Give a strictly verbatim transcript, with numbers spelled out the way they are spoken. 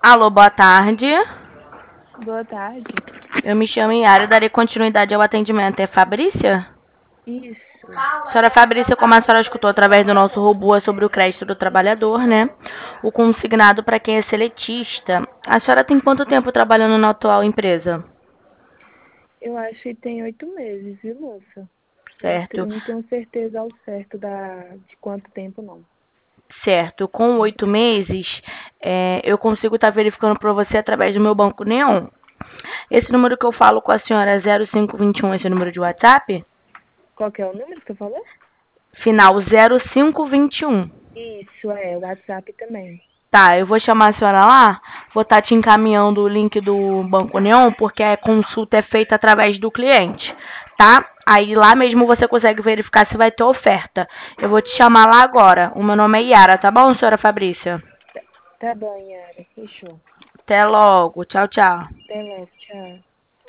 Alô, boa tarde. Boa tarde. Eu me chamo Yara e darei continuidade ao atendimento. É Fabrícia? Isso. Senhora Fabrícia, como a senhora escutou através do nosso robô sobre o crédito do trabalhador, né? O consignado para quem é seletista. A senhora tem quanto tempo trabalhando na atual empresa? Eu acho que tem oito meses, viu, moça? Eu, te- Certo. eu não tenho certeza ao certo da, de quanto tempo, não. Certo. Com oito meses, é, eu consigo estar verificando para você através do meu banco Neon. Esse número que eu falo com a senhora é zero cinco dois um, esse número de WhatsApp? Qual que é o número que você falou? Final zero cinco dois um. Isso, é, o WhatsApp também. Tá, eu vou chamar a senhora lá, vou estar te encaminhando o link do Banco Neon, porque a consulta é feita através do cliente, tá? Aí lá mesmo você consegue verificar se vai ter oferta. Eu vou te chamar lá agora. O meu nome é Yara, tá bom, senhora Fabrícia? Tá, tá bom, Yara. Fechou. Até logo. Tchau, tchau. Até logo, tchau.